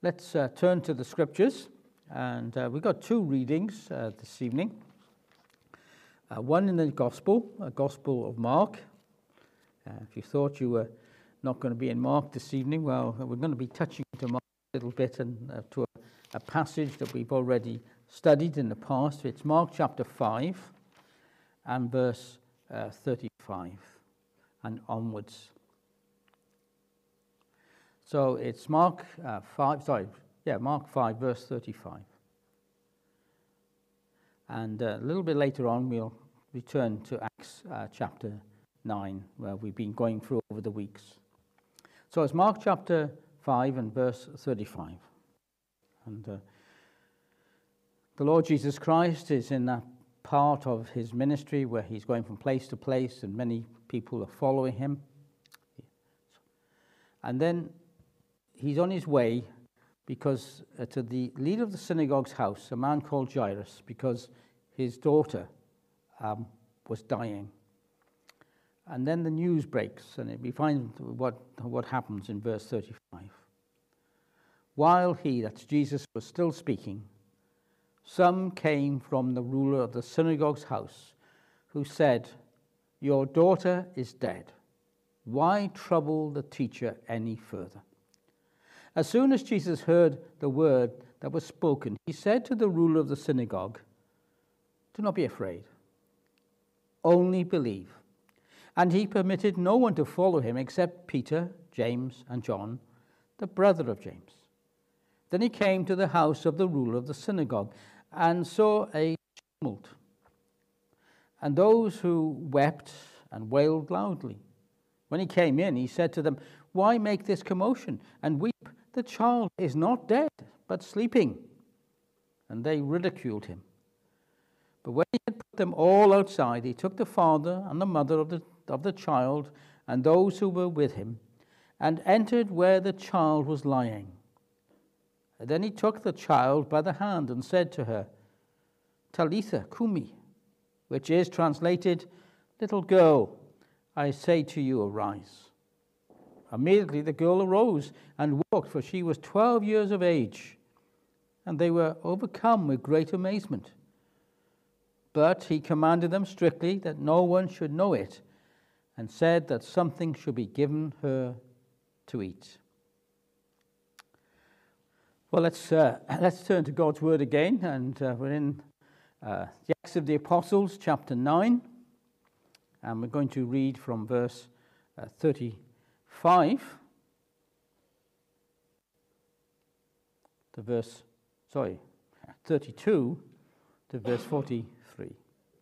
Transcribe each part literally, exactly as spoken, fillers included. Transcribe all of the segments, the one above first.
Let's uh, turn to the scriptures, and uh, we've got two readings uh, this evening. Uh, one in the Gospel, a Gospel of Mark. Uh, if you thought you were not going to be in Mark this evening, well, we're going to be touching to Mark a little bit and uh, to a, a passage that we've already studied in the past. It's Mark chapter five and verse uh, thirty-five and onwards. So it's Mark uh, five, sorry, yeah, Mark five, verse thirty-five. And uh, a little bit later on, we'll return to Acts uh, chapter nine, where we've been going through over the weeks. So it's Mark chapter five and verse thirty-five. And uh, the Lord Jesus Christ is in that part of his ministry where he's going from place to place and many people are following him. And then he's on his way because uh, to the leader of the synagogue's house, a man called Jairus, because his daughter um, was dying. And then the news breaks, and we find what, what happens in verse thirty-five. While he, that's Jesus, was still speaking, some came from the ruler of the synagogue's house, who said, "Your daughter is dead. Why trouble the teacher any further?" As soon as Jesus heard the word that was spoken, he said to the ruler of the synagogue, "Do not be afraid, only believe." And he permitted no one to follow him except Peter, James, and John, the brother of James. Then he came to the house of the ruler of the synagogue and saw a tumult, and those who wept and wailed loudly. When he came in, he said to them, "Why make this commotion and weep? The child is not dead, but sleeping." And they ridiculed him. But when he had put them all outside, he took the father and the mother of the, of the child and those who were with him, and entered where the child was lying. And then he took the child by the hand and said to her, "Talitha cumi," which is translated, "Little girl, I say to you, arise." Immediately the girl arose and walked, for she was twelve years of age, and they were overcome with great amazement. But he commanded them strictly that no one should know it, and said that something should be given her to eat. Well, let's uh, let's turn to God's Word again, and uh, we're in uh, the Acts of the Apostles, chapter nine, and we're going to read from verse uh, thirty-five to verse, sorry, thirty-two to verse forty-three.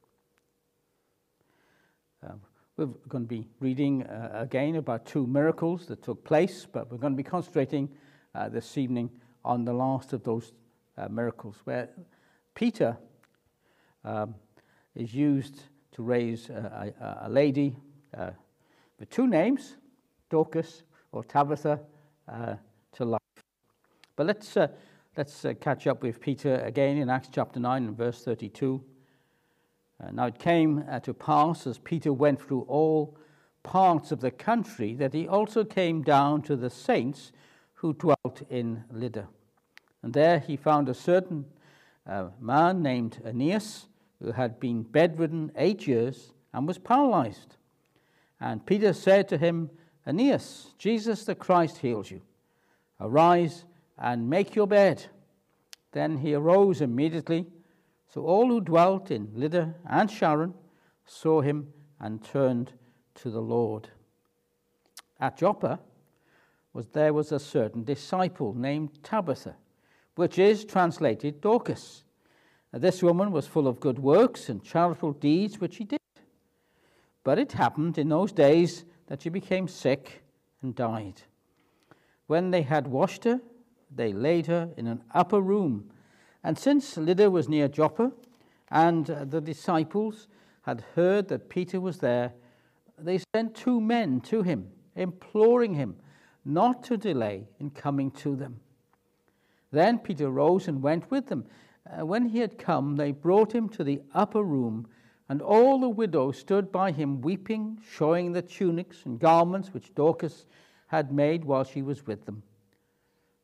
Um, we're going to be reading uh, again about two miracles that took place, but we're going to be concentrating uh, this evening on the last of those uh, miracles, where Peter um, is used to raise a, a, a lady uh, with two names, Dorcas or Tabitha, uh, to life. But let's uh, let's uh, catch up with Peter again in Acts chapter nine and verse thirty-two. Uh, now it came uh, to pass, as Peter went through all parts of the country, that he also came down to the saints who dwelt in Lydda. And there he found a certain uh, man named Aeneas, who had been bedridden eight years and was paralyzed. And Peter said to him, "Aeneas, Jesus the Christ heals you. Arise and make your bed." Then he arose immediately. So all who dwelt in Lydda and Sharon saw him and turned to the Lord. At Joppa was there was a certain disciple named Tabitha, which is translated Dorcas. Now, this woman was full of good works and charitable deeds which she did. But it happened in those days that she became sick and died. When they had washed her, they laid her in an upper room. And since Lydda was near Joppa, and the disciples had heard that Peter was there, they sent two men to him, imploring him not to delay in coming to them. Then Peter rose and went with them. Uh, when he had come, they brought him to the upper room, and all the widows stood by him weeping, showing the tunics and garments which Dorcas had made while she was with them.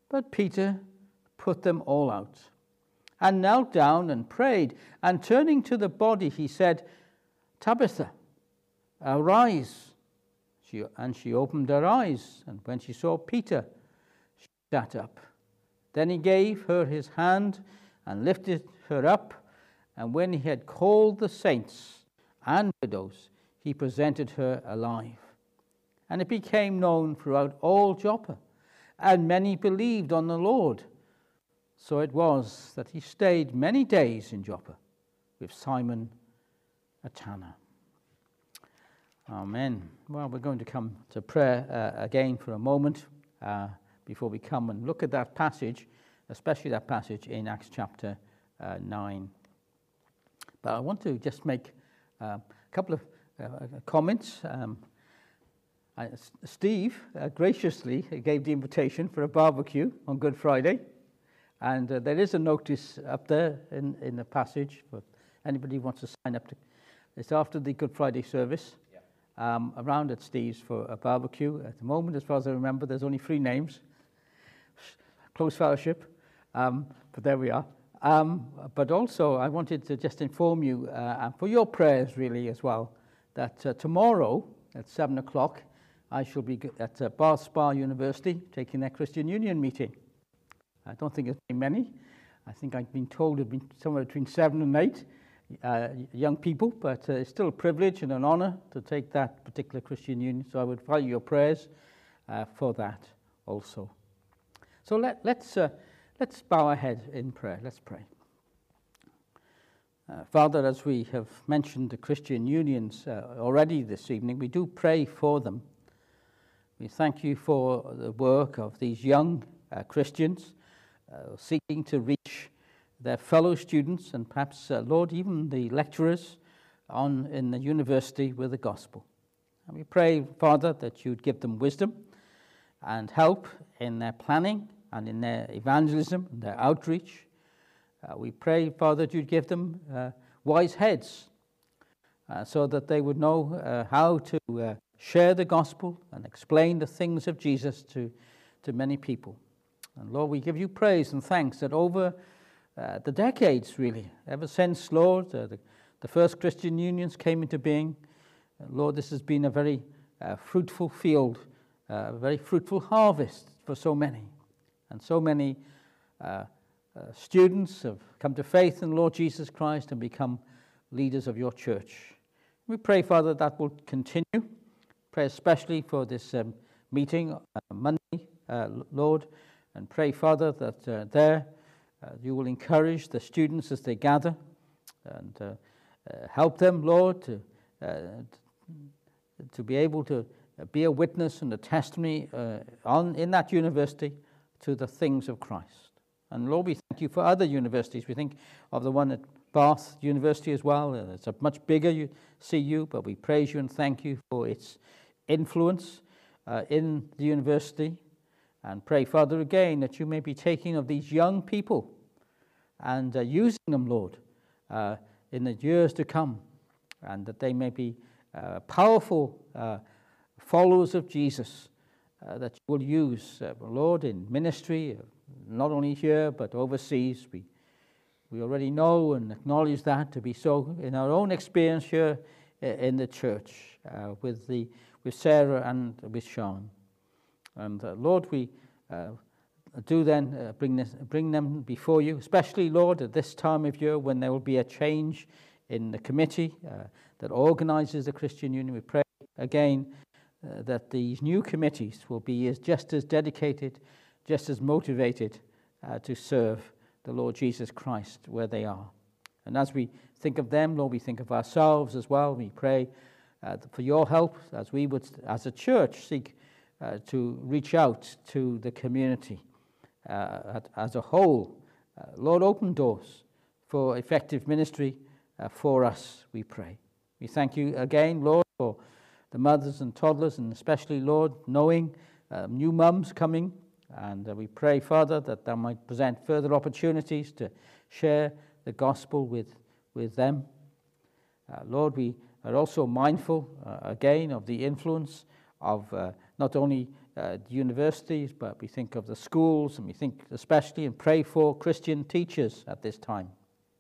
But Peter put them all out, and knelt down and prayed. And turning to the body, he said, Tabitha, arise. She, and she opened her eyes, and when she saw Peter, she sat up. Then he gave her his hand and lifted her up, and when he had called the saints and widows, he presented her alive. And it became known throughout all Joppa, and many believed on the Lord. So it was that he stayed many days in Joppa with Simon a tanner. Amen. Well, we're going to come to prayer uh, again for a moment uh, before we come and look at that passage, especially that passage in Acts chapter uh, nine. But I want to just make uh, a couple of uh, comments. Um, I, Steve uh, graciously gave the invitation for a barbecue on Good Friday, and uh, there is a notice up there in, in the passage for anybody who wants to sign up. To, it's after the Good Friday service. Um, around at Steve's for a barbecue. At the moment, as far as I remember, there's only three names. Close fellowship, um, but there we are. Um, but also, I wanted to just inform you, uh, and for your prayers really as well, that uh, tomorrow at seven o'clock, I shall be at uh, Bath Spa University taking their Christian Union meeting. I don't think there's been many. I think I've been told there've been somewhere between seven and eight. Uh, young people, but uh, it's still a privilege and an honor to take that particular Christian Union. So I would value your prayers uh, for that also. So let, let's uh, let's bow our head in prayer. Let's pray. Uh, Father, as we have mentioned the Christian unions uh, already this evening, we do pray for them. We thank you for the work of these young uh, Christians uh, seeking to reach their fellow students and perhaps, uh, Lord, even the lecturers on in the university with the gospel. And we pray, Father, that you'd give them wisdom and help in their planning and in their evangelism and their outreach. Uh, we pray, Father, that you'd give them uh, wise heads uh, so that they would know uh, how to uh, share the gospel and explain the things of Jesus to, to many people. And Lord, we give you praise and thanks that over Uh, the decades, really, ever since, Lord, uh, the, the first Christian unions came into being, uh, Lord, this has been a very uh, fruitful field, uh, a very fruitful harvest for so many. And so many uh, uh, students have come to faith in Lord Jesus Christ and become leaders of your church. We pray, Father, that will continue. Pray especially for this um, meeting uh, Monday, uh, Lord, and pray, Father, that uh, there Uh, you will encourage the students as they gather and uh, uh, help them, Lord, to, uh, to be able to be a witness and a testimony uh, on in that university to the things of Christ. And Lord, we thank you for other universities. We think of the one at Bath University as well. Uh, it's a much bigger C U, but we praise you and thank you for its influence uh, in the university. And pray, Father, again, that you may be taking of these young people and uh, using them, Lord, uh, in the years to come, and that they may be uh, powerful uh, followers of Jesus uh, that you will use, uh, Lord, in ministry, uh, not only here, but overseas. We, we already know and acknowledge that to be so in our own experience here in the church uh, with, the, with Sarah and with Sean. And uh, Lord, we uh, do then uh, bring, this, bring them before you, especially, Lord, at this time of year when there will be a change in the committee uh, that organizes the Christian Union. We pray again uh, that these new committees will be as, just as dedicated, just as motivated uh, to serve the Lord Jesus Christ where they are. And as we think of them, Lord, we think of ourselves as well. We pray uh, for your help as we would, as a church, seek Uh, to reach out to the community uh, at, as a whole. Uh, Lord, open doors for effective ministry uh, for us, we pray. We thank you again, Lord, for the mothers and toddlers, and especially, Lord, knowing uh, new mums coming. And uh, we pray, Father, that that might present further opportunities to share the gospel with, with them. Uh, Lord, we are also mindful, uh, again, of the influence of uh, not only uh, the universities, but we think of the schools, and we think especially and pray for Christian teachers at this time.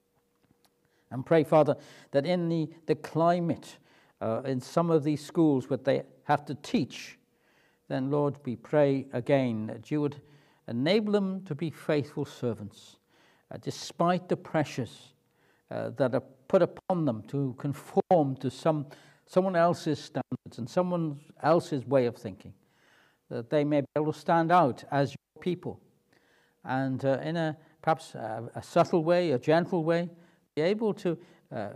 And pray, Father, that in the, the climate uh, in some of these schools where they have to teach, then, Lord, we pray again that you would enable them to be faithful servants, uh, despite the pressures uh, that are put upon them to conform to some someone else's standards and someone else's way of thinking, that they may be able to stand out as your people, and uh, in a perhaps a, a subtle way, a gentle way, be able to uh,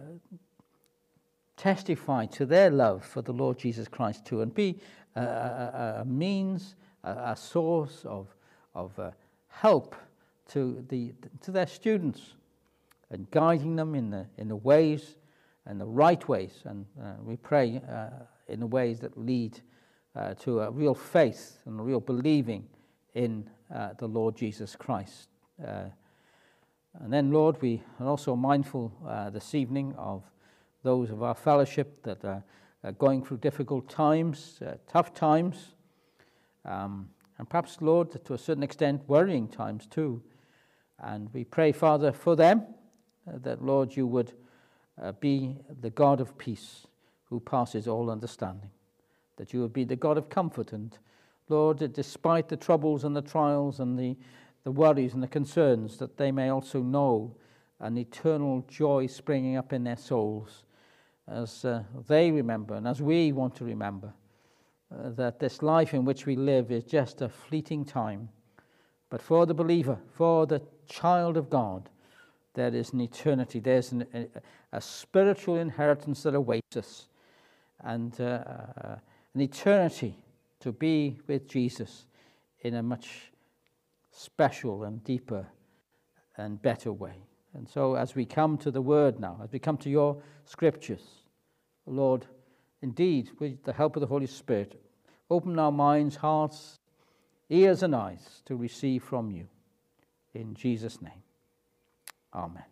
testify to their love for the Lord Jesus Christ too, and be a, a, a means, a, a source of of uh, help to the to their students, and guiding them in the in the ways and the right ways, and uh, we pray uh, in the ways that lead uh, to a real faith and a real believing in uh, the Lord Jesus Christ. Uh, and then, Lord, we are also mindful uh, this evening of those of our fellowship that are, are going through difficult times, uh, tough times, um, and perhaps, Lord, to a certain extent, worrying times too. And we pray, Father, for them, uh, that, Lord, you would uh, be the God of peace who passes all understanding, that you would be the God of comfort. And, Lord, that despite the troubles and the trials and the, the worries and the concerns, that they may also know an eternal joy springing up in their souls as uh, they remember and as we want to remember uh, that this life in which we live is just a fleeting time. But for the believer, for the child of God, there is an eternity. There's an, a, a spiritual inheritance that awaits us, and uh, uh, an eternity to be with Jesus in a much special and deeper and better way. And so as we come to the Word now, as we come to your Scriptures, Lord, indeed, with the help of the Holy Spirit, open our minds, hearts, ears and eyes to receive from you. In Jesus' name. Amen.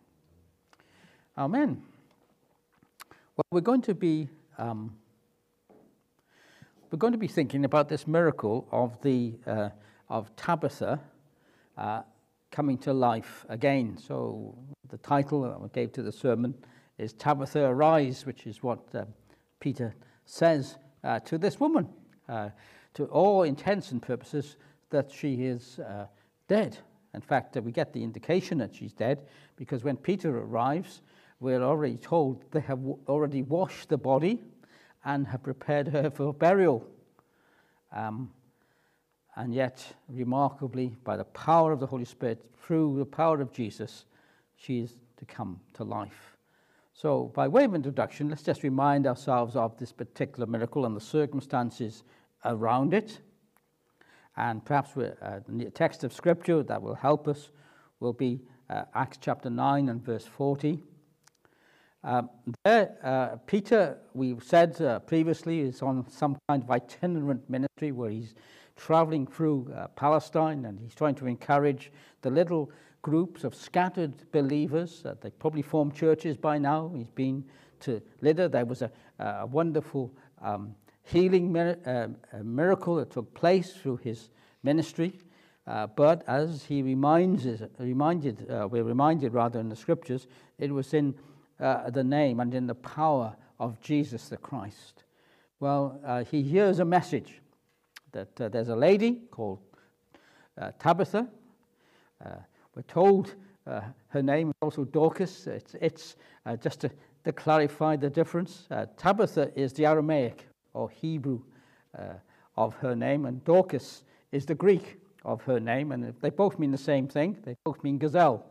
Amen. Well, we're going to be um, we're going to be thinking about this miracle of the uh, of Tabitha uh, coming to life again. So the title that I gave to the sermon is Tabitha Arise, which is what uh, Peter says uh, to this woman, uh, to all intents and purposes, that she is uh, dead. In fact, uh, we get the indication that she's dead because when Peter arrives, we're already told they have w- already washed the body and have prepared her for burial. Um, and yet, remarkably, by the power of the Holy Spirit, through the power of Jesus, she is to come to life. So, by way of introduction, let's just remind ourselves of this particular miracle and the circumstances around it. And perhaps uh, the text of Scripture that will help us will be uh, Acts chapter nine and verse forty. Um, there, uh, Peter, we've said uh, previously, is on some kind of itinerant ministry where he's traveling through uh, Palestine, and he's trying to encourage the little groups of scattered believers. Uh, they probably formed churches by now. He's been to Lydda. There was a, a wonderful um, healing mir- uh, a miracle that took place through his ministry. Uh, but as he reminds us, reminded, uh, we're reminded rather in the Scriptures, it was in uh, the name and in the power of Jesus the Christ. Well, uh, he hears a message that uh, there's a lady called uh, Tabitha. Uh, we're told uh, her name is also Dorcas. It's, it's uh, just to, to clarify the difference. Uh, Tabitha is the Aramaic or Hebrew uh, of her name, and Dorcas is the Greek of her name, and they both mean the same thing. They both mean gazelle.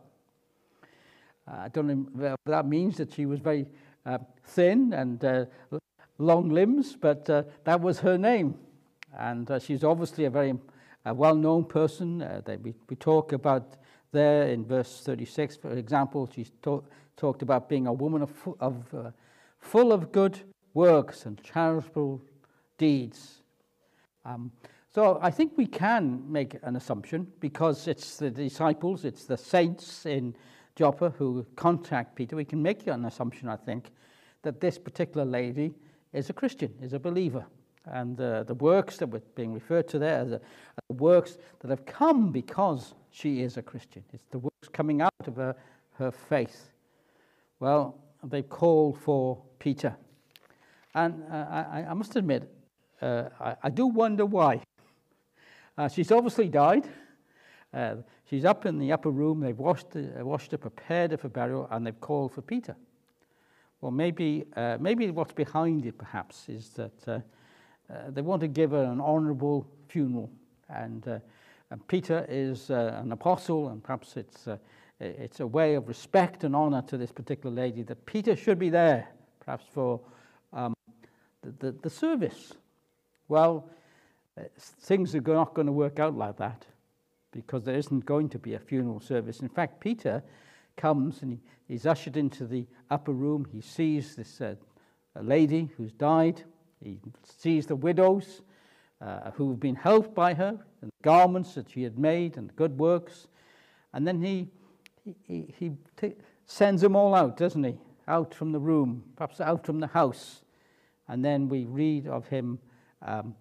Uh, I don't know if that means that she was very uh, thin and uh, long limbs, but uh, that was her name. And uh, she's obviously a very uh, well-known person. Uh, that we, we talk about there in verse thirty-six, for example. She's talk, talked about being a woman of, of uh, full of good works and charitable deeds. Um, so I think we can make an assumption, because it's the disciples, it's the saints in Joppa who contact Peter. We can make an assumption, I think, that this particular lady is a Christian, is a believer. And uh, the works that were being referred to there are the, are the works that have come because she is a Christian. It's the works coming out of her, her faith. Well, they call for Peter. And uh, I, I must admit, uh, I, I do wonder why. Uh, she's obviously died. Uh, she's up in the upper room. They've washed, uh, washed her, prepared her for burial, and they've called for Peter. Well, maybe, uh, maybe what's behind it, perhaps, is that uh, uh, they want to give her an honourable funeral. And, uh, and Peter is uh, an apostle, and perhaps it's, uh, it's a way of respect and honour to this particular lady that Peter should be there, perhaps for um, the, the, the service. Well, uh, things are not going to work out like that, because there isn't going to be a funeral service. In fact, Peter comes and he, he's ushered into the upper room. He sees this uh, lady who's died. He sees the widows uh, who've been helped by her, and the garments that she had made, and the good works. And then he he, he t- sends them all out, doesn't he? Out from the room, perhaps out from the house. And then we read of him um,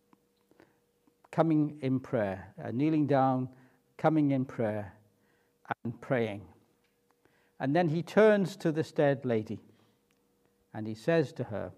coming in prayer, uh, kneeling down, coming in prayer, and praying. And then he turns to this dead lady, and he says to her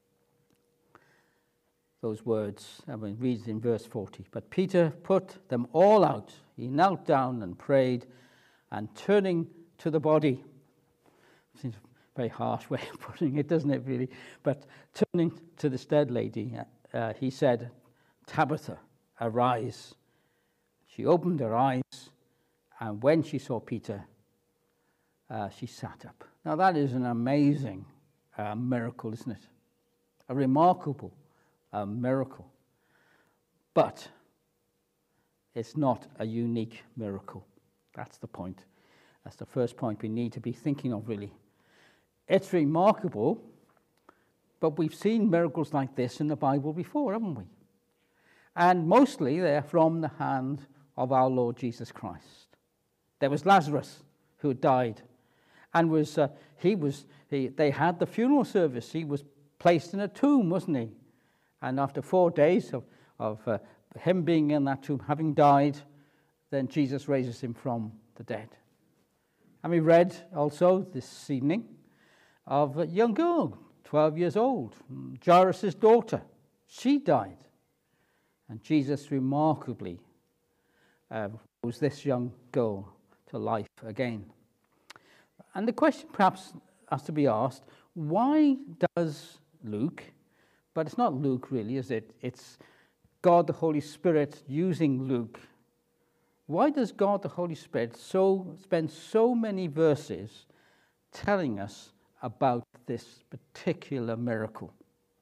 those words, I mean, reads in verse forty. But Peter put them all out. He knelt down and prayed, and turning to the body, seems a very harsh way of putting it, doesn't it, really? But turning to this dead lady, uh, he said, Tabitha, arise. She opened her eyes, and when she saw Peter, uh, she sat up. Now that is an amazing uh, miracle, isn't it? A remarkable uh, miracle. But it's not a unique miracle. That's the point. That's the first point we need to be thinking of, really. It's remarkable, but we've seen miracles like this in the Bible before, haven't we? And mostly they're from the hand of our Lord Jesus Christ. There was Lazarus who had died, and was uh, he was he, they had the funeral service. He was placed in a tomb, wasn't he? And after four days of of uh, him being in that tomb, having died, then Jesus raises him from the dead. And we read also this evening of a young girl, twelve years old, Jairus' daughter. She died. And Jesus remarkably uh, rose this young girl to life again. And the question perhaps has to be asked, why does Luke, but it's not Luke really, is it? It's God the Holy Spirit using Luke. Why does God the Holy Spirit so spend so many verses telling us about this particular miracle?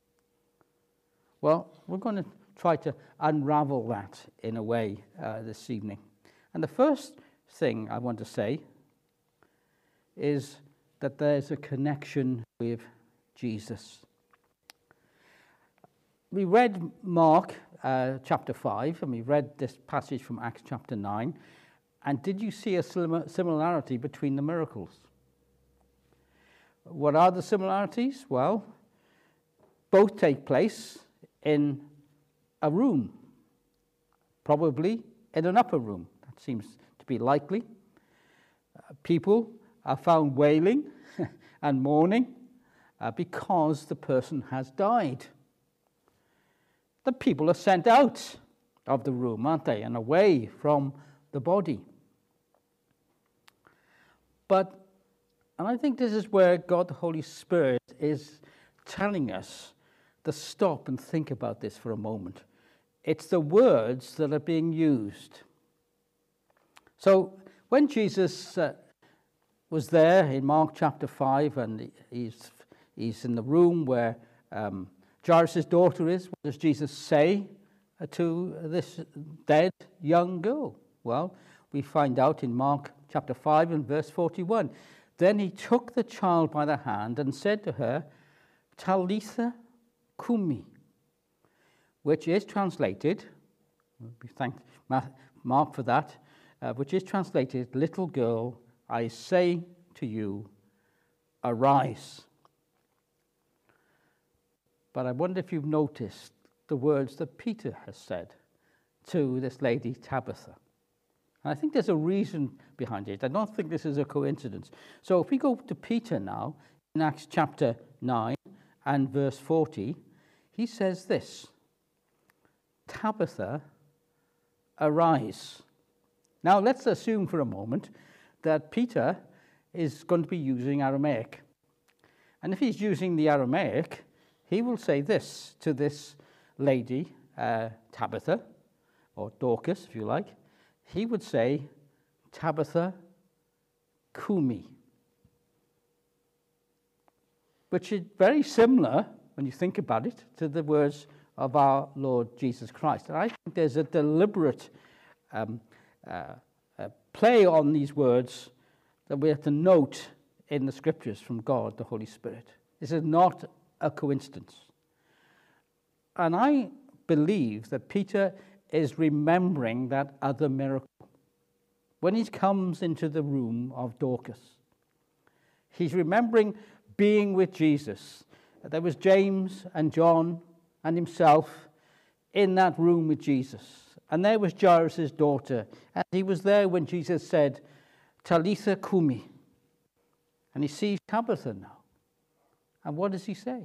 Well, we're going to try to unravel that in a way uh, this evening. And the first thing I want to say is that there's a connection with Jesus. We read Mark uh, chapter five, and we read this passage from Acts chapter nine, and did you see a similarity between the miracles? What are the similarities? Well, both take place in a room, probably in an upper room. That seems to be likely. Uh, people are found wailing and mourning uh, because the person has died. The people are sent out of the room, aren't they, and away from the body. But, and I think this is where God the Holy Spirit is telling us to stop and think about this for a moment. It's the words that are being used. So when Jesus uh, was there in Mark chapter five, and he's he's in the room where um, Jairus' daughter is, what does Jesus say uh, to this dead young girl? Well, we find out in Mark chapter five and verse forty-one. Then he took the child by the hand and said to her, Talitha Kumi, which is translated, we thank Mark for that, uh, which is translated, little girl, I say to you, arise. But I wonder if you've noticed the words that Peter has said to this lady Tabitha. And I think there's a reason behind it. I don't think this is a coincidence. So if we go to Peter now, in Acts chapter nine and verse forty, he says this, Tabitha, arise. Now let's assume for a moment that Peter is going to be using Aramaic. And if he's using the Aramaic, he will say this to this lady, uh, Tabitha, or Dorcas, if you like. He would say, Tabitha, kumi. Which is very similar, when you think about it, to the words of our Lord Jesus Christ. And I think there's a deliberate um, uh, uh, play on these words that we have to note in the scriptures from God, the Holy Spirit. This is not a coincidence. And I believe that Peter is remembering that other miracle. When he comes into the room of Dorcas, he's remembering being with Jesus. There was James and John and himself in that room with Jesus. And there was Jairus' daughter. And he was there when Jesus said, Talitha kumi. And he sees Tabitha now. And what does he say?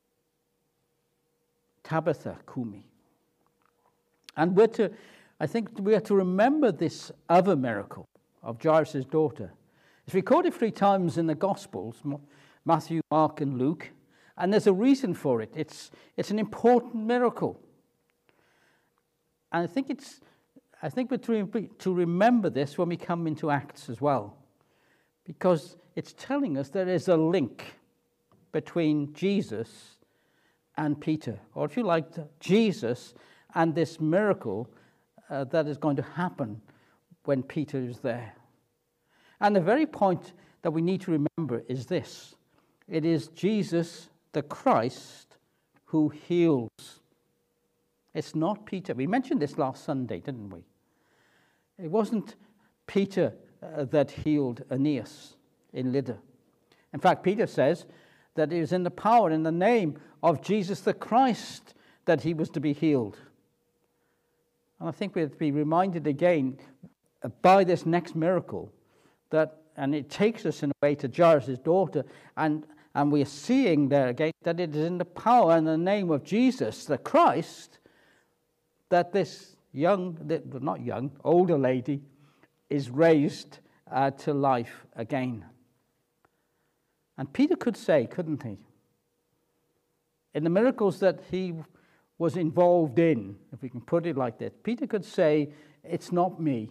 Tabitha kumi. And we're to, I think we are to remember this other miracle of Jairus' daughter. It's recorded three times in the Gospels, Matthew, Mark, and Luke. And there's a reason for it. It's, it's an important miracle. And I think it's, I think we're to, to remember this when we come into Acts as well. Because it's telling us there is a link between Jesus and Peter. Or if you like, Jesus and this miracle uh, that is going to happen when Peter is there. And the very point that we need to remember is this. It is Jesus, the Christ, who heals. It's not Peter. We mentioned this last Sunday, didn't we? It wasn't Peter uh, that healed Aeneas in Lydda. In fact, Peter says that it was in the power, in the name of Jesus the Christ, that he was to be healed. And I think we have to be reminded again by this next miracle that, and it takes us in a way to Jairus' daughter, and, and we are seeing there again that it is in the power and the name of Jesus, the Christ, that this young, not young, older lady is raised uh, to life again. And Peter could say, couldn't he? In the miracles that he was involved in, if we can put it like that, Peter could say, it's not me.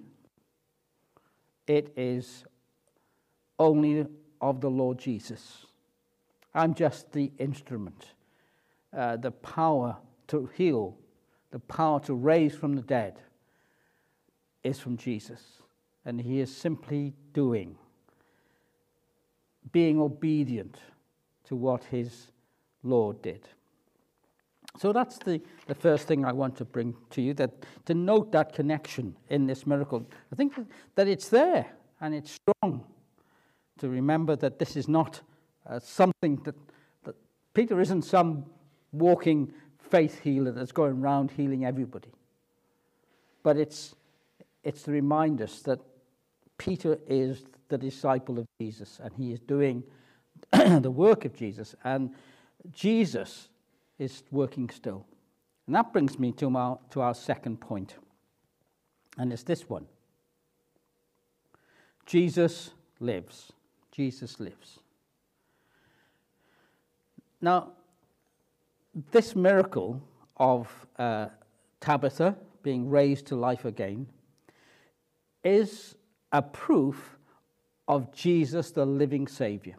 It is only of the Lord Jesus. I'm just the instrument. Uh, the power to heal, the power to raise from the dead is from Jesus. And he is simply doing, being obedient to what his Lord did. So that's the, the first thing I want to bring to you, that to note that connection in this miracle. I think that it's there and it's strong to remember that this is not uh, something that, that Peter isn't some walking faith healer that's going around healing everybody. But it's, it's to remind us that Peter is the disciple of Jesus and he is doing the work of Jesus, and Jesus is working still. And that brings me to our, to our second point. And it's this one. Jesus lives. Jesus lives. Now, this miracle of uh, Tabitha being raised to life again is a proof of Jesus, the living Savior.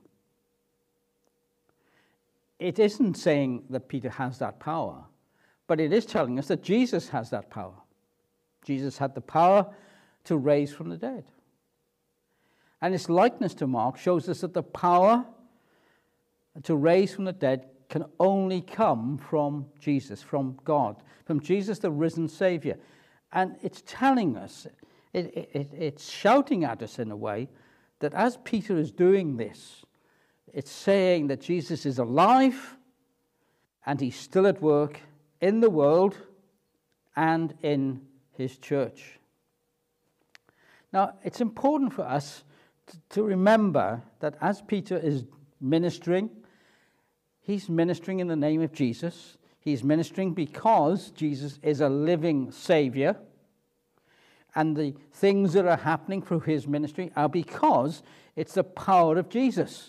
It isn't saying that Peter has that power, but it is telling us that Jesus has that power. Jesus had the power to raise from the dead. And its likeness to Mark shows us that the power to raise from the dead can only come from Jesus, from God, from Jesus, the risen Savior. And it's telling us, it, it, it's shouting at us in a way, that as Peter is doing this, it's saying that Jesus is alive and he's still at work in the world and in his church. Now, it's important for us to, to remember that as Peter is ministering, he's ministering in the name of Jesus. He's ministering because Jesus is a living Savior. And the things that are happening through his ministry are because it's the power of Jesus.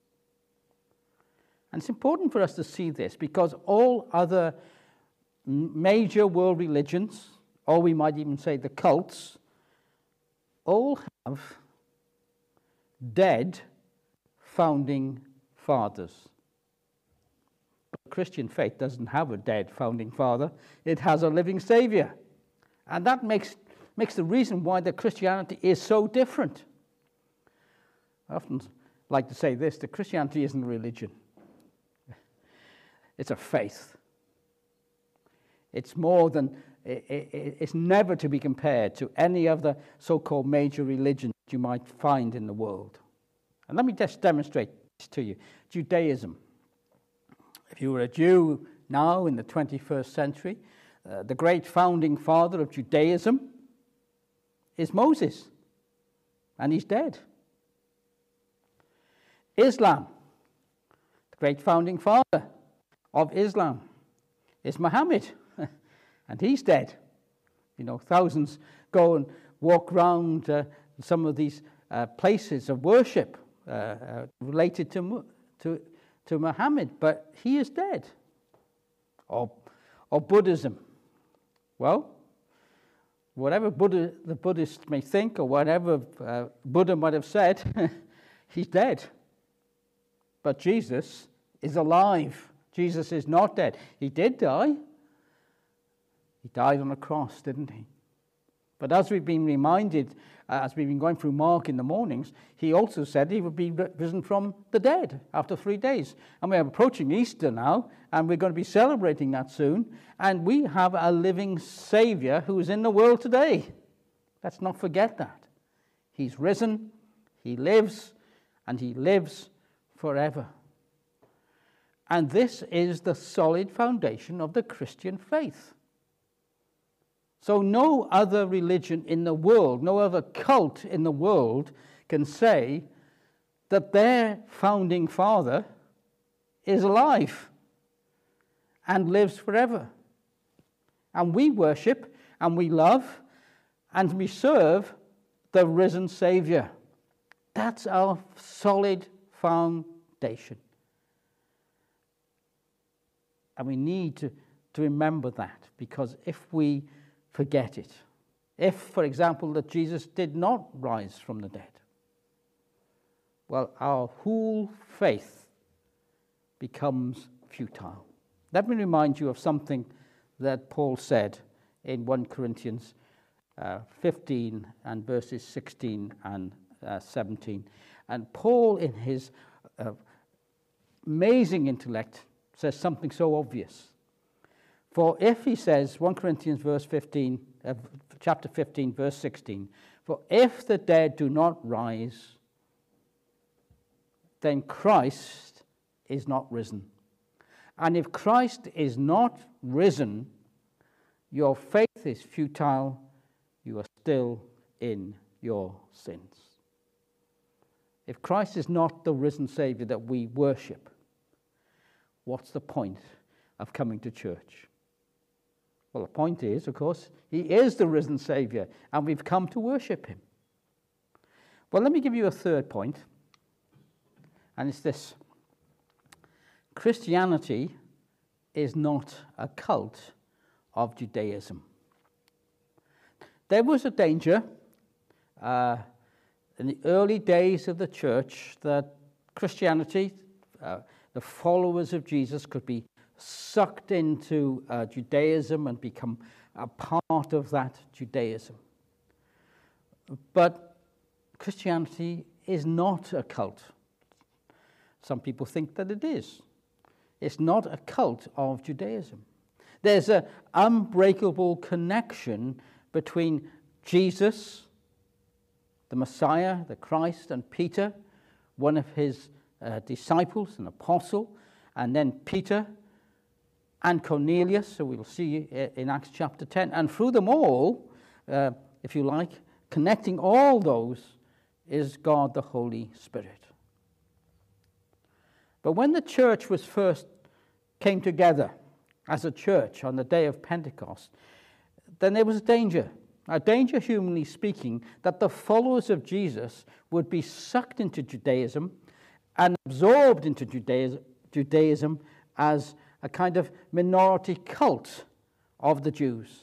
And it's important for us to see this because all other major world religions, or we might even say the cults, all have dead founding fathers. But Christian faith doesn't have a dead founding father. It has a living Savior. And that makes, makes the reason why the Christianity is so different. I often like to say this, that Christianity isn't a religion. It's a faith. It's more than, it's never to be compared to any of the so-called major religions you might find in the world. And let me just demonstrate this to you. Judaism. If you were a Jew now in the twenty-first century, uh, the great founding father of Judaism is Moses, and he's dead. Islam, the great founding father of Islam, is Muhammad, and he's dead. You know, thousands go and walk around uh, some of these uh, places of worship uh, uh, related to, to, to Muhammad, but he is dead. Or, or Buddhism. Well, whatever Buddha, the Buddhists may think, or whatever uh, Buddha might have said, he's dead. But Jesus is alive. Jesus is not dead. He did die. He died on a cross, didn't he? But as we've been reminded, uh, as we've been going through Mark in the mornings, he also said he would be risen from the dead after three days. And we're approaching Easter now, and we're going to be celebrating that soon. And we have a living Savior who is in the world today. Let's not forget that. He's risen, he lives, and he lives forever. And this is the solid foundation of the Christian faith. So no other religion in the world, no other cult in the world can say that their founding father is alive and lives forever. And we worship and we love and we serve the risen Savior. That's our solid foundation. And we need to, to remember that, because if we forget it, if, for example, that Jesus did not rise from the dead, well, our whole faith becomes futile. Let me remind you of something that Paul said in First Corinthians uh, fifteen and verses sixteen and uh, seventeen. And Paul, in his uh, amazing intellect, says something so obvious. For if, he says, First Corinthians verse fifteen, uh, chapter fifteen, verse sixteen, for if the dead do not rise, then Christ is not risen. And if Christ is not risen, your faith is futile, you are still in your sins. If Christ is not the risen Savior that we worship, what's the point of coming to church? Well, the point is, of course, he is the risen Savior, and we've come to worship him. Well, let me give you a third point, and it's this. Christianity is not a cult of Judaism. There was a danger uh, in the early days of the church that Christianity, uh, the followers of Jesus, could be sucked into uh, Judaism and become a part of that Judaism. But Christianity is not a cult. Some people think that it is. It's not a cult of Judaism. There's an unbreakable connection between Jesus, the Messiah, the Christ, and Peter, one of his uh, disciples, an apostle, and then Peter, and Cornelius, so we'll see in Acts chapter ten. And through them all, uh, if you like, connecting all those is God the Holy Spirit. But when the church was first came together as a church on the day of Pentecost, then there was a danger, a danger humanly speaking, that the followers of Jesus would be sucked into Judaism and absorbed into Judaism, Judaism as a kind of minority cult of the Jews.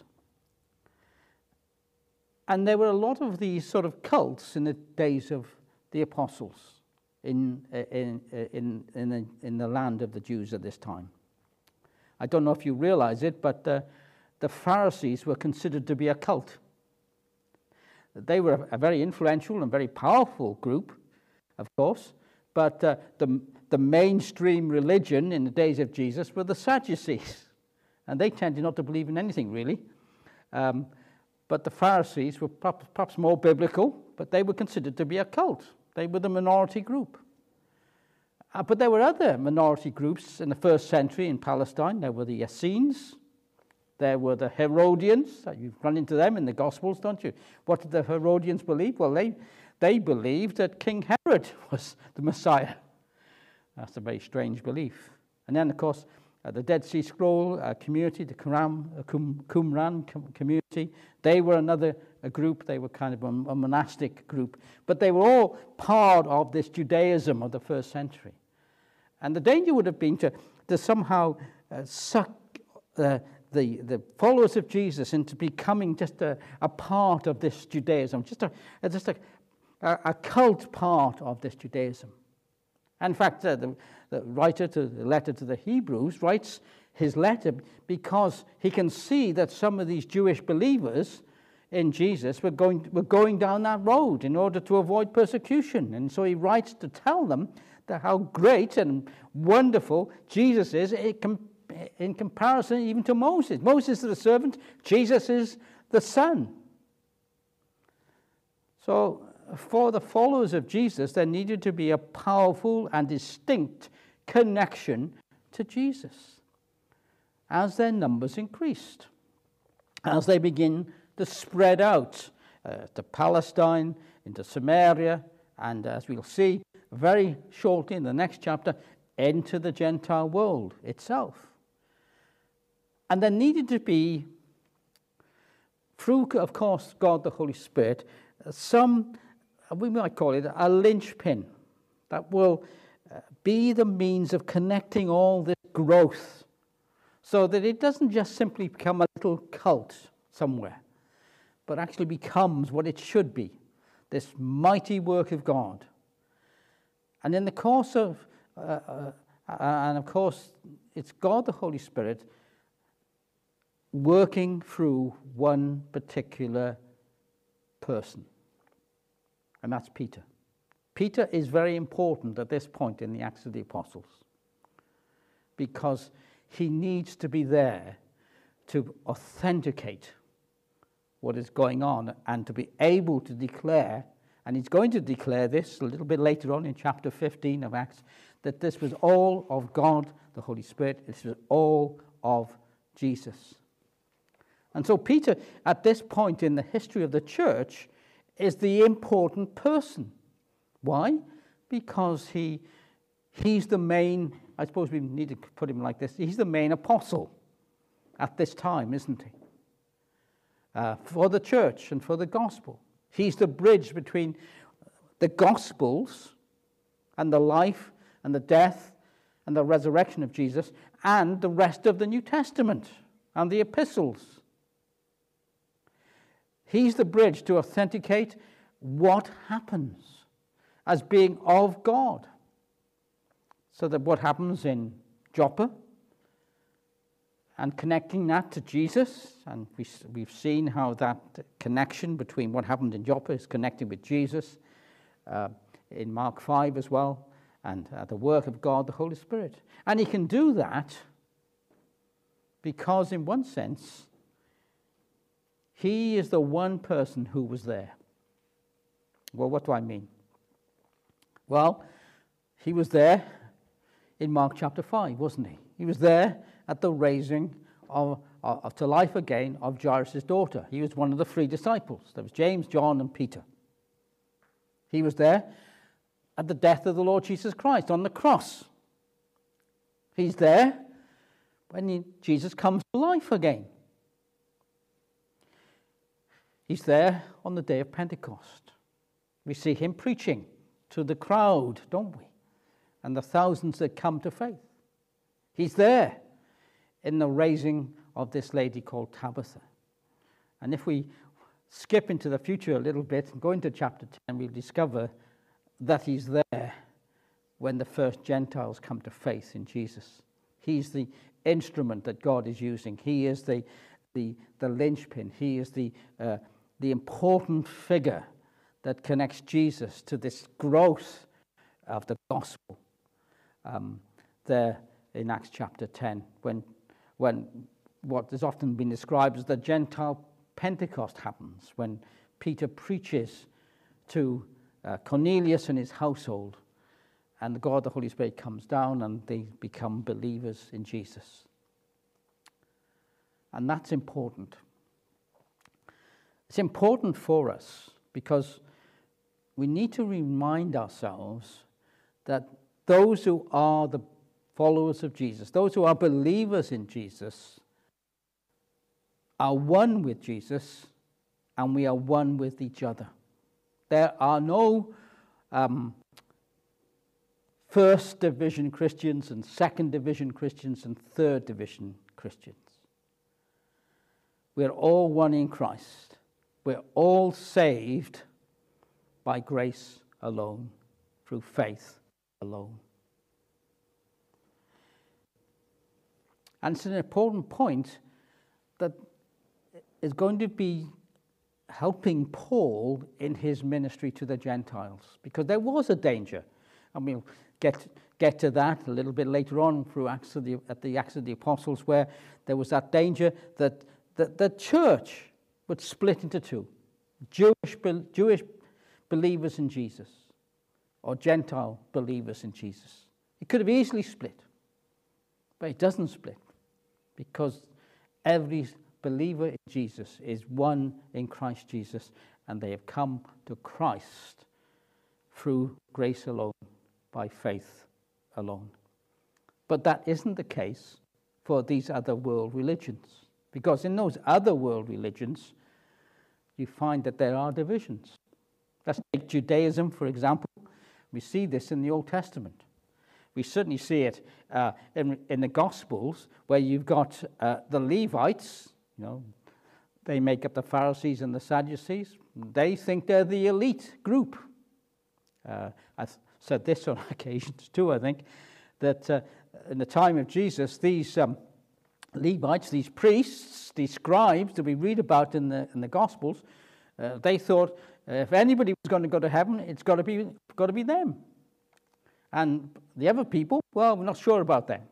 And there were a lot of these sort of cults in the days of the apostles in, in, in, in, the, in the land of the Jews at this time. I don't know if you realize it, but uh, the Pharisees were considered to be a cult. They were a very influential and very powerful group, of course, but uh, the, the mainstream religion in the days of Jesus were the Sadducees, and they tended not to believe in anything, really. Um, but the Pharisees were perhaps, perhaps more biblical, but they were considered to be a cult. They were the minority group. Uh, but there were other minority groups in the first century in Palestine. There were the Essenes. There were the Herodians. You've run into them in the Gospels, don't you? What did the Herodians believe? Well, they, they believed that King Herod was the Messiah. That's a very strange belief. And then, of course, uh, the Dead Sea Scroll uh, community, the Qumran, uh, Qum, Qumran com- community, they were another a group. They were kind of a, a monastic group. But they were all part of this Judaism of the first century. And the danger would have been to, to somehow uh, suck uh, the, the followers of Jesus into becoming just a, a part of this Judaism, just a, just a, a cult part of this Judaism. In fact, uh, the, the writer to the letter to the Hebrews writes his letter because he can see that some of these Jewish believers in Jesus were going, were going down that road in order to avoid persecution. And so he writes to tell them that how great and wonderful Jesus is in comparison even to Moses. Moses is the servant, Jesus is the son. So for the followers of Jesus, there needed to be a powerful and distinct connection to Jesus as their numbers increased, as they begin to spread out uh, to Palestine, into Samaria, and as we'll see very shortly in the next chapter, into the Gentile world itself. And there needed to be, through, of course, God the Holy Spirit, some, we might call it a linchpin that will uh, be the means of connecting all this growth so that it doesn't just simply become a little cult somewhere, but actually becomes what it should be, this mighty work of God. And in the course of, uh, uh, and of course, it's God the Holy Spirit working through one particular person. And that's Peter. Peter is very important at this point in the Acts of the Apostles because he needs to be there to authenticate what is going on and to be able to declare, and he's going to declare this a little bit later on in chapter fifteen of Acts, that this was all of God, the Holy Spirit, this was all of Jesus. And so Peter, at this point in the history of the church, is the important person. Why? Because he he's the main, I suppose we need to put him like this, he's the main apostle at this time, isn't he? Uh, for the church and for the gospel. He's the bridge between the gospels and the life and the death and the resurrection of Jesus and the rest of the New Testament and the epistles. He's the bridge to authenticate what happens as being of God. So that what happens in Joppa and connecting that to Jesus, and we, we've seen how that connection between what happened in Joppa is connected with Jesus uh, in Mark five as well, and uh, the work of God, the Holy Spirit. And he can do that because in one sense, he is the one person who was there. Well, what do I mean? Well, he was there. in Mark chapter five, wasn't he? He was there at the raising of, of to life again of Jairus' daughter. He was one of the three disciples. There was James, John, and Peter. He was there at the death of the Lord Jesus Christ on the cross. He's there when he, Jesus comes to life again. He's there on the day of Pentecost. We see him preaching to the crowd, don't we? And the thousands that come to faith. He's there in the raising of this lady called Tabitha. And if we skip into the future a little bit and go into chapter ten, we'll discover that he's there when the first Gentiles come to faith in Jesus. He's the instrument that God is using. He is the the, the linchpin. He is the uh, the important figure that connects Jesus to this growth of the gospel. Um, there in Acts chapter ten, when when what has often been described as the Gentile Pentecost happens, when Peter preaches to uh, Cornelius and his household, and the God, the Holy Spirit, comes down and they become believers in Jesus. And that's important. It's important for us because we need to remind ourselves that those who are the followers of Jesus, those who are believers in Jesus, are one with Jesus, and we are one with each other. There are no um, first division Christians and second division Christians and third division Christians. We're all one in Christ. We're all saved by grace alone, through faith alone. And it's an important point that is going to be helping Paul in his ministry to the Gentiles, because there was a danger, and we'll get get to that a little bit later on through Acts of the, at the Acts of the Apostles, where there was that danger that the, the church would split into two: Jewish Jewish believers in Jesus, or Gentile believers in Jesus. It could have easily split, but it doesn't split, because every believer in Jesus is one in Christ Jesus, and they have come to Christ through grace alone, by faith alone. But that isn't the case for these other world religions, because in those other world religions, you find that there are divisions. Let's take Judaism, for example. We see this in the Old Testament. We certainly see it uh, in, in the Gospels, where you've got uh, the Levites. You know, they make up the Pharisees and the Sadducees. They think they're the elite group. Uh, I've said this on occasions too, I think, that uh, in the time of Jesus, these um, Levites, these priests, these scribes that we read about in the in the Gospels, uh, they thought uh, if anybody was going to go to heaven, it's got to be got to be them. And the other people, well, we're not sure about them.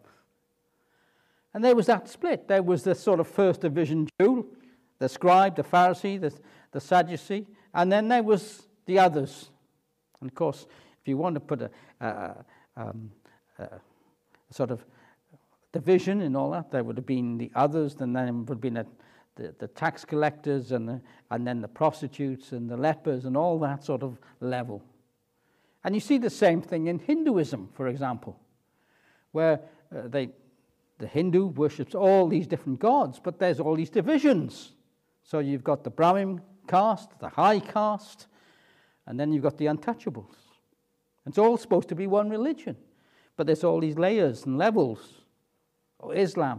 And there was that split. There was the sort of first division Jew, the scribe, the Pharisee, the, the Sadducee, and then there was the others. And of course, if you want to put a, a, um, a sort of division in all that, there would have been the others, and then there would have been a, the, the tax collectors, and, the, and then the prostitutes, and the lepers, and all that sort of level. And you see the same thing in Hinduism, for example, where uh, they... The Hindu worships all these different gods, but there's all these divisions. So you've got the Brahmin caste, the high caste, and then you've got the untouchables. It's all supposed to be one religion, but there's all these layers and levels. Or Islam.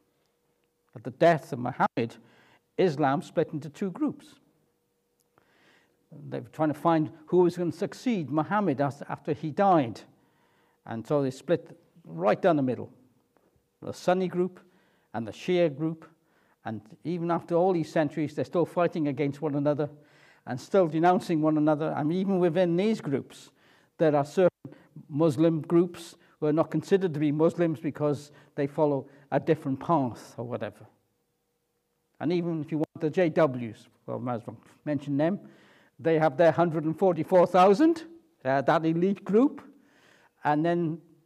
At the death of Muhammad, Islam split into two groups. They were trying to find who was going to succeed Muhammad after he died. And so they split right down the middle. The Sunni group and the Shia group, and even after all these centuries, they're still fighting against one another and still denouncing one another. And even within these groups, there are certain Muslim groups who are not considered to be Muslims because they follow a different path or whatever. And even if you want the J Ws, well, I might as well mention them, they have their one hundred forty-four thousand, uh, that elite group, and then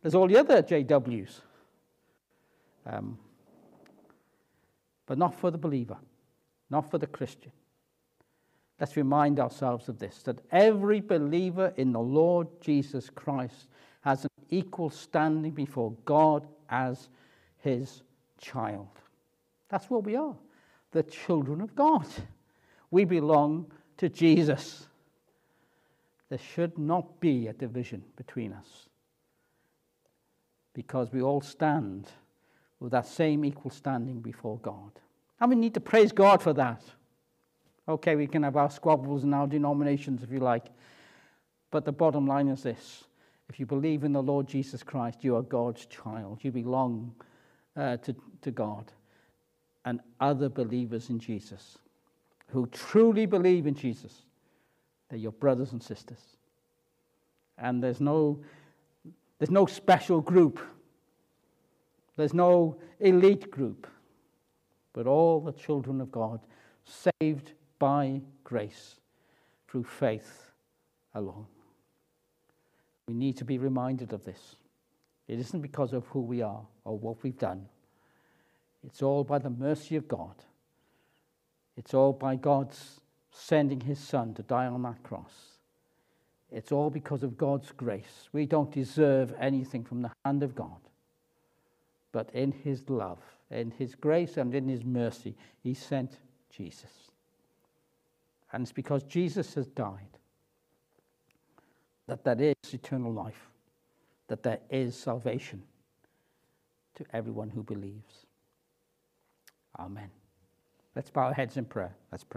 There's all the other J Ws. Um, but not for the believer, not for the Christian. Let's remind ourselves of this, that every believer in the Lord Jesus Christ has an equal standing before God as his child. That's what we are, the children of God. We belong to Jesus. There should not be a division between us, because we all stand with that same equal standing before God. And we need to praise God for that. Okay, we can have our squabbles and our denominations if you like, but the bottom line is this: if you believe in the Lord Jesus Christ, you are God's child. You belong uh, to, to God and other believers in Jesus who truly believe in Jesus. They're your brothers and sisters. And there's no, there's no special group. There's no elite group. But all the children of God, saved by grace through faith alone. We need to be reminded of this. It isn't because of who we are or what we've done. It's all by the mercy of God. It's all by God's sending his Son to die on that cross. It's all because of God's grace. We don't deserve anything from the hand of God. But in his love, in his grace and in his mercy, he sent Jesus. And it's because Jesus has died that there is eternal life, that there is salvation to everyone who believes. Amen. Let's bow our heads in prayer. Let's pray.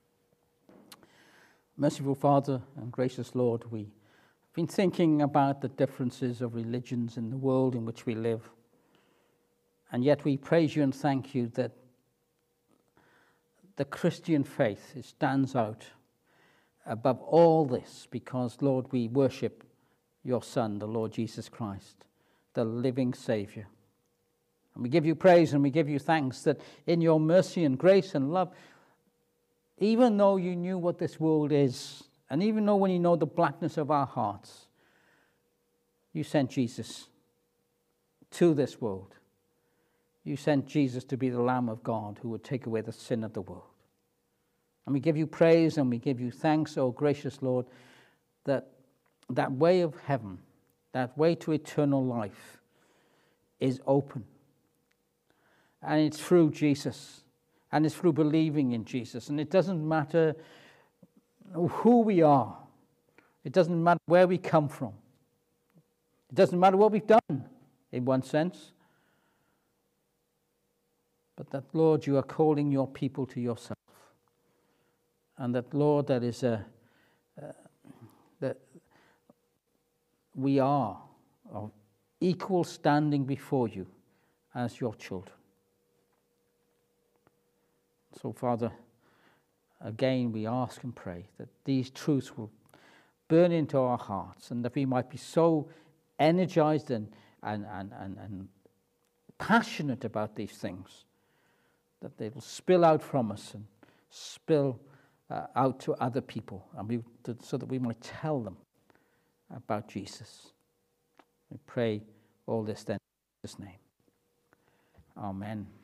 Merciful Father and gracious Lord, we've been thinking about the differences of religions in the world in which we live. And yet we praise you and thank you that the Christian faith stands out above all this because, Lord, we worship your Son, the Lord Jesus Christ, the living Saviour. And we give you praise and we give you thanks that in your mercy and grace and love, even though you knew what this world is, and even though when you know the blackness of our hearts, you sent Jesus to this world. You sent Jesus to be the Lamb of God who would take away the sin of the world. And we give you praise and we give you thanks, O gracious Lord, that that way of heaven, that way to eternal life is open. And it's through Jesus. And it's through believing in Jesus. And it doesn't matter who we are. It doesn't matter where we come from. It doesn't matter what we've done, in one sense. But that, Lord, you are calling your people to yourself. And that, Lord, that is a, uh, that we are of equal standing before you as your children. So, Father, again we ask and pray that these truths will burn into our hearts and that we might be so energized and, and, and, and, and passionate about these things that they will spill out from us and spill uh, out to other people, and we, to, so that we might tell them about Jesus. We pray all this then in Jesus' name. Amen.